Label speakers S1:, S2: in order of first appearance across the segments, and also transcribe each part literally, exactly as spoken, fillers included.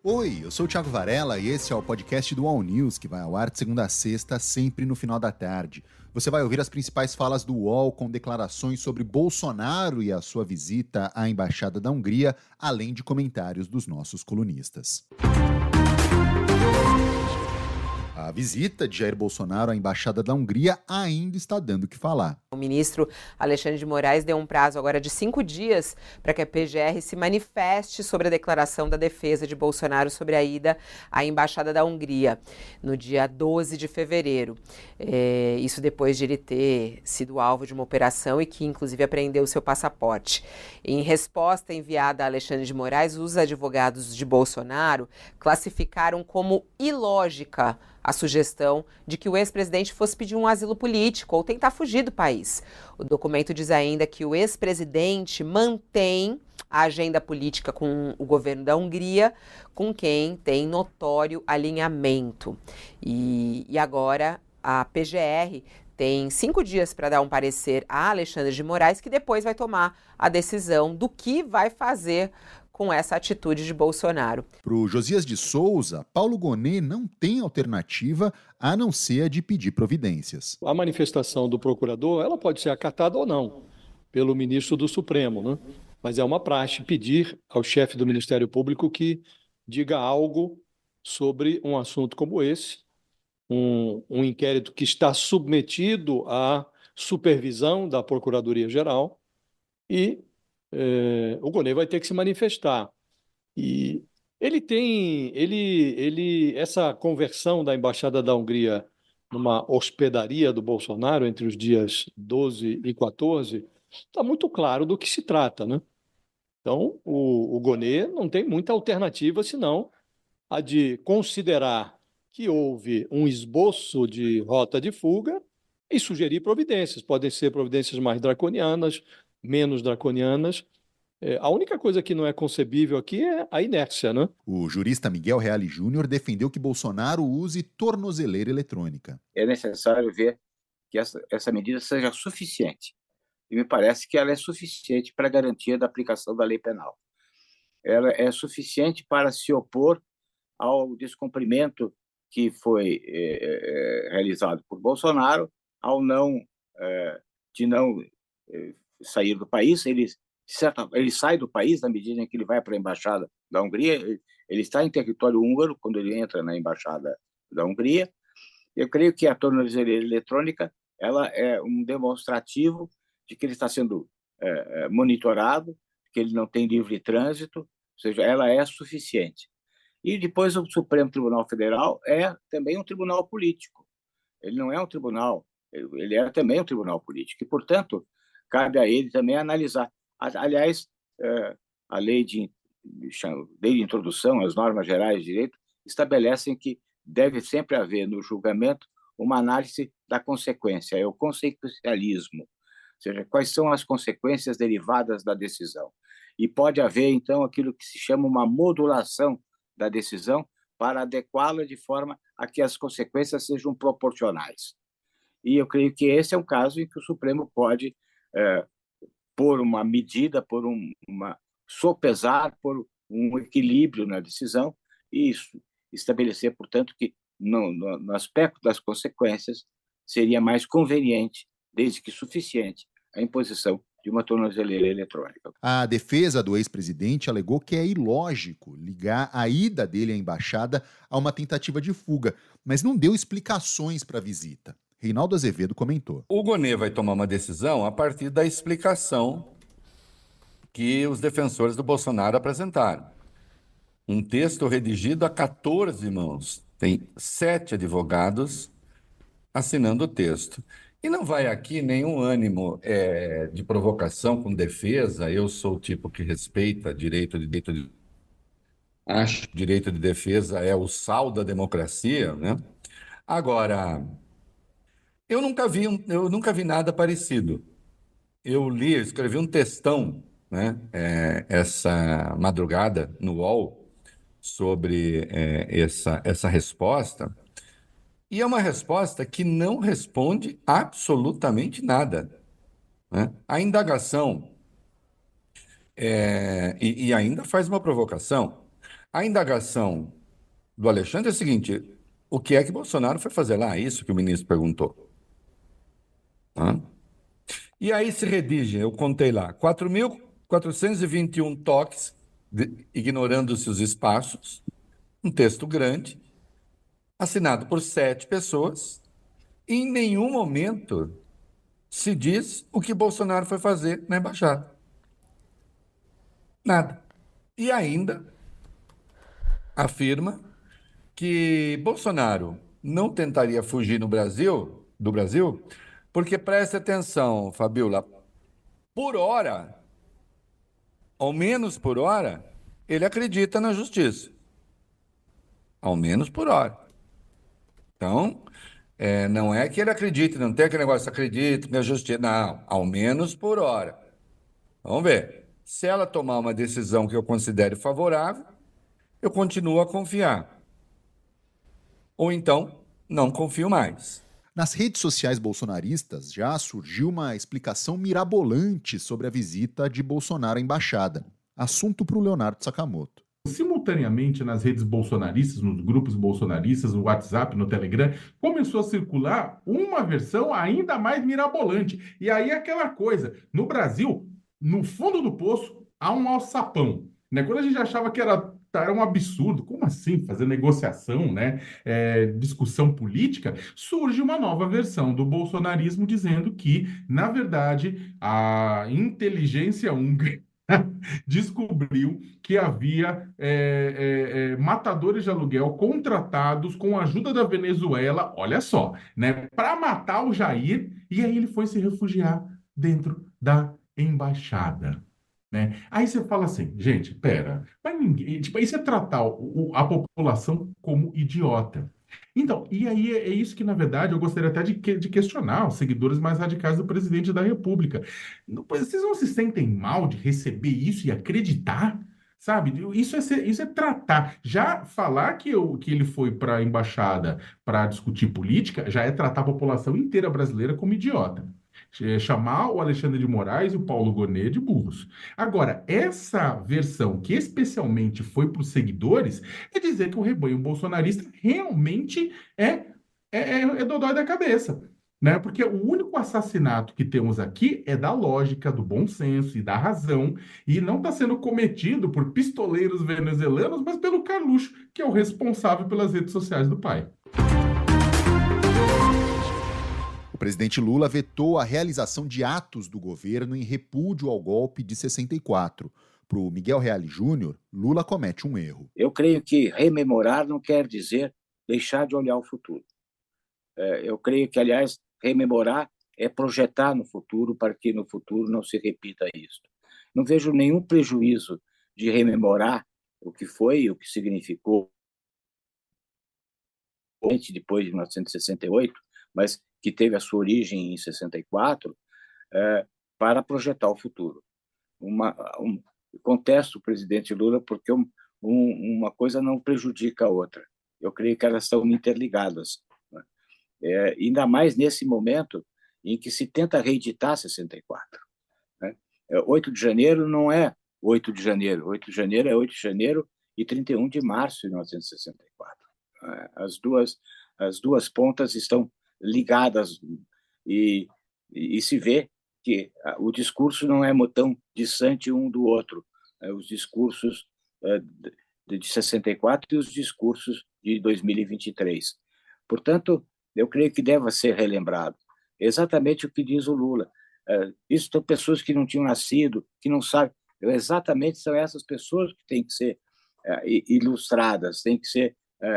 S1: Oi, eu sou o Thiago Varela e esse é o podcast do All News, que vai ao ar de segunda a sexta, sempre no final da tarde. Você vai ouvir as principais falas do U O L com declarações sobre Bolsonaro e a sua visita à Embaixada da Hungria, além de comentários dos nossos colunistas. A visita de Jair Bolsonaro à Embaixada da Hungria ainda está dando o que falar.
S2: O ministro Alexandre de Moraes deu um prazo agora de cinco dias para que a P G R se manifeste sobre a declaração da defesa de Bolsonaro sobre a ida à Embaixada da Hungria, no dia doze de fevereiro. É, isso depois de ele ter sido alvo de uma operação e que, inclusive, apreendeu seu passaporte. Em resposta enviada a Alexandre de Moraes, os advogados de Bolsonaro classificaram como ilógica a sugestão de que o ex-presidente fosse pedir um asilo político ou tentar fugir do país. O documento diz ainda que o ex-presidente mantém a agenda política com o governo da Hungria, com quem tem notório alinhamento. E, e agora a P G R tem cinco dias para dar um parecer a Alexandre de Moraes, que depois vai tomar a decisão do que vai fazer com essa atitude de Bolsonaro.
S1: Para o Josias de Souza, Paulo Gonet não tem alternativa a não ser a de pedir providências.
S3: A manifestação do procurador, ela pode ser acatada ou não pelo ministro do Supremo, né? Mas é uma praxe pedir ao chefe do Ministério Público que diga algo sobre um assunto como esse, um, um inquérito que está submetido à supervisão da Procuradoria-Geral e É, o Gonet vai ter que se manifestar. E ele tem, ele, ele, essa conversão da Embaixada da Hungria numa hospedaria do Bolsonaro entre os dias doze e quatorze, está muito claro do que se trata, né? Então, o, o Gonet não tem muita alternativa senão a de considerar que houve um esboço de rota de fuga e sugerir providências. Podem ser providências mais draconianas, menos draconianas. É, a única coisa que não é concebível aqui é a inércia, né?
S1: O jurista Miguel Reale Júnior defendeu que Bolsonaro use tornozeleira eletrônica.
S4: É necessário ver que essa, essa medida seja suficiente. E me parece que ela é suficiente para a garantia da aplicação da lei penal. Ela é suficiente para se opor ao descumprimento que foi é, é, realizado por Bolsonaro, ao não, é, de não é, sair do país. Ele, certa, ele sai do país na medida em que ele vai para a Embaixada da Hungria. Ele, ele está em território húngaro quando ele entra na Embaixada da Hungria. Eu creio que a tornozeleira eletrônica ela é um demonstrativo de que ele está sendo é, monitorado, que ele não tem livre trânsito, ou seja, ela é suficiente. E depois o Supremo Tribunal Federal é também um tribunal político. Ele não é um tribunal, ele é também um tribunal político. E, portanto, cabe a ele também analisar. Aliás, a lei de, lei de introdução, as normas gerais de direito, estabelecem que deve sempre haver no julgamento uma análise da consequência, é o consequencialismo, ou seja, quais são as consequências derivadas da decisão. E pode haver, então, aquilo que se chama uma modulação da decisão para adequá-la de forma a que as consequências sejam proporcionais. E eu creio que esse é um caso em que o Supremo pode é, pôr uma medida, por um, uma sopesar, por um equilíbrio na decisão e isso, estabelecer, portanto, que no, no, no aspecto das consequências seria mais conveniente, desde que suficiente, a imposição de uma tornozeleira eletrônica.
S1: A defesa do ex-presidente alegou que é ilógico ligar a ida dele à embaixada a uma tentativa de fuga, mas não deu explicações para a visita. Reinaldo Azevedo comentou.
S5: O Gonet vai tomar uma decisão a partir da explicação que os defensores do Bolsonaro apresentaram. Um texto redigido a quatorze mãos. Tem sete advogados assinando o texto. E não vai aqui nenhum ânimo é, de provocação com defesa. Eu sou o tipo que respeita direito de direito de... Acho que direito de defesa é o sal da democracia, né? Agora, eu nunca vi, um, eu nunca vi nada parecido. Eu li, eu escrevi um textão, né, é, essa madrugada no U O L sobre é, essa, essa resposta. E é uma resposta que não responde absolutamente nada, né? A indagação, é, e, e ainda faz uma provocação, A indagação do Alexandre é a seguinte: o que é que Bolsonaro foi fazer lá? Isso que o ministro perguntou. Hã? E aí se redigem, eu contei lá, quatro mil quatrocentos e vinte e um toques, de- ignorando-se os espaços, um texto grande, assinado por sete pessoas, e em nenhum momento se diz o que Bolsonaro foi fazer na embaixada. Nada. E ainda afirma que Bolsonaro não tentaria fugir no Brasil, do Brasil, porque preste atenção, Fabiola, por hora, ao menos por hora, ele acredita na justiça. Ao menos por hora. Então, é, não é que ele acredite, não tem aquele negócio, acredito na justiça. Não, ao menos por hora. Vamos ver. Se ela tomar uma decisão que eu considere favorável, eu continuo a confiar. Ou então, não confio mais.
S1: Nas redes sociais bolsonaristas já surgiu uma explicação mirabolante sobre a visita de Bolsonaro à embaixada. Assunto para o Leonardo Sakamoto.
S6: Simultaneamente, nas redes bolsonaristas, nos grupos bolsonaristas, no WhatsApp, no Telegram, começou a circular uma versão ainda mais mirabolante. E aí aquela coisa, no Brasil, no fundo do poço, há um alçapão. Né? Quando a gente achava que era, era um absurdo, como assim fazer negociação, né? É, discussão política, surge uma nova versão do bolsonarismo dizendo que, na verdade, a inteligência húngara descobriu que havia é, é, é, matadores de aluguel contratados com a ajuda da Venezuela, olha só, né, para matar o Jair, e aí ele foi se refugiar dentro da embaixada. Né? Aí você fala assim, gente, pera, mas ninguém, tipo, isso é tratar o, o, a população como idiota. Então, e aí é, é isso que, na verdade, eu gostaria até de, que- de questionar os seguidores mais radicais do presidente da República. Não- pois vocês não se sentem mal de receber isso e acreditar? Sabe? Isso é, ser- isso é tratar. Já falar que, eu, que ele foi para a embaixada para discutir política, já é tratar a população inteira brasileira como idiota. É chamar o Alexandre de Moraes e o Paulo Gonet de burros. Agora, essa versão que especialmente foi para os seguidores é dizer que o rebanho bolsonarista realmente é, é, é, é dodói da cabeça. Né? Porque o único assassinato que temos aqui é da lógica, do bom senso e da razão, e não está sendo cometido por pistoleiros venezuelanos, mas pelo Carluxo, que é o responsável pelas redes sociais do pai.
S1: O presidente Lula vetou a realização de atos do governo em repúdio ao golpe de sessenta e quatro. Para o Miguel Reale Júnior, Lula comete um erro.
S4: Eu creio que rememorar não quer dizer deixar de olhar o futuro. É, eu creio que, aliás, rememorar é projetar no futuro para que no futuro não se repita isso. Não vejo nenhum prejuízo de rememorar o que foi e o que significou depois de mil novecentos e sessenta e oito, mas que teve a sua origem em sessenta e quatro, é, para projetar o futuro. Uma, um, contesto o presidente Lula porque um, um, uma coisa não prejudica a outra. Eu creio que elas estão interligadas. Né? É, ainda mais nesse momento em que se tenta reeditar sessenta e quatro. Né? É, oito de janeiro não é oito de janeiro. oito de janeiro é oito de janeiro e trinta e um de março de mil novecentos e sessenta e quatro. As duas, as duas pontas estão ligadas e, e, e se vê que o discurso não é tão distante um do outro. Os discursos de sessenta e quatro e os discursos de dois mil e vinte e três. Portanto, eu creio que deve ser relembrado. Exatamente o que diz o Lula. Isso são pessoas que não tinham nascido, que não sabem. Exatamente são essas pessoas que têm que ser ilustradas, têm que ser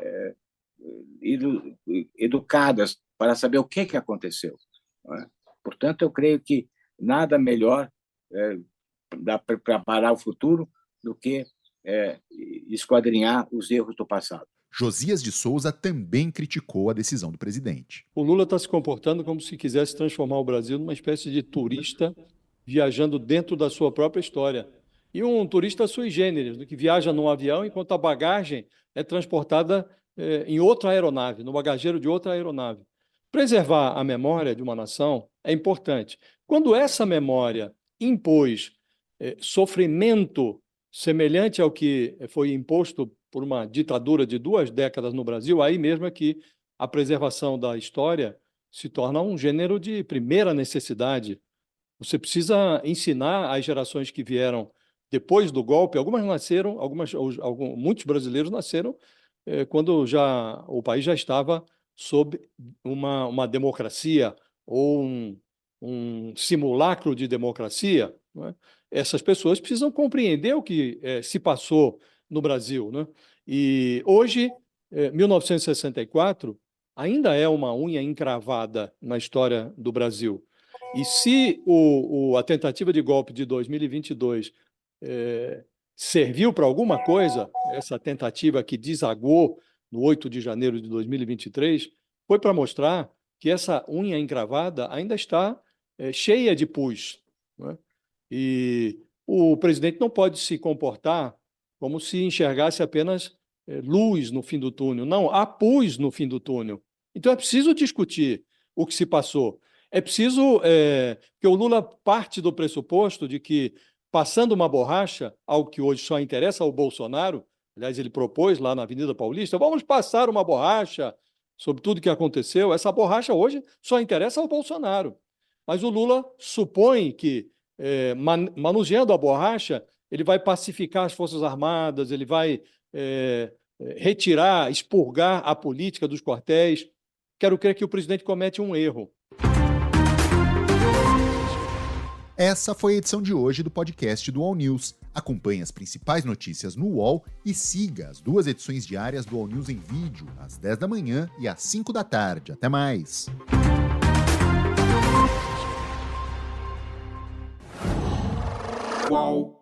S4: educadas para saber o que, que aconteceu. Portanto, eu creio que nada melhor é, para preparar o futuro do que é, esquadrinhar os erros do passado.
S1: Josias de Souza também criticou a decisão do presidente.
S3: O Lula está se comportando como se quisesse transformar o Brasil numa espécie de turista viajando dentro da sua própria história. E um turista sui generis, que viaja num avião enquanto a bagagem é transportada é, em outra aeronave, no bagageiro de outra aeronave. Preservar a memória de uma nação é importante. Quando essa memória impôs eh, sofrimento semelhante ao que foi imposto por uma ditadura de duas décadas no Brasil, aí mesmo é que a preservação da história se torna um gênero de primeira necessidade. Você precisa ensinar às gerações que vieram depois do golpe. Algumas nasceram, algumas, alguns, muitos brasileiros nasceram eh, quando já o país já estava sob uma, uma democracia ou um, um simulacro de democracia, não é? Essas pessoas precisam compreender o que eh, se passou no Brasil, né? E hoje, eh, mil novecentos e sessenta e quatro ainda é uma unha encravada na história do Brasil. E se o, o, a tentativa de golpe de dois mil e vinte e dois eh, serviu para alguma coisa, essa tentativa que desagou no oito de janeiro de dois mil e vinte e três, foi para mostrar que essa unha encravada ainda está eh, cheia de pus, né? E o presidente não pode se comportar como se enxergasse apenas eh, luz no fim do túnel. Não, há pus no fim do túnel. Então é preciso discutir o que se passou. É preciso é, que o Lula parte do pressuposto de que, passando uma borracha, algo que hoje só interessa ao Bolsonaro, aliás, ele propôs lá na Avenida Paulista, vamos passar uma borracha sobre tudo o que aconteceu. Essa borracha hoje só interessa ao Bolsonaro. Mas o Lula supõe que, é, man, manuseando a borracha, ele vai pacificar as Forças Armadas, ele vai é, retirar, expurgar a política dos quartéis. Quero crer que o presidente comete um erro.
S1: Essa foi a edição de hoje do podcast do All News. Acompanhe as principais notícias no U O L e siga as duas edições diárias do All News em vídeo, às dez da manhã e às cinco da tarde. Até mais!
S7: Uau.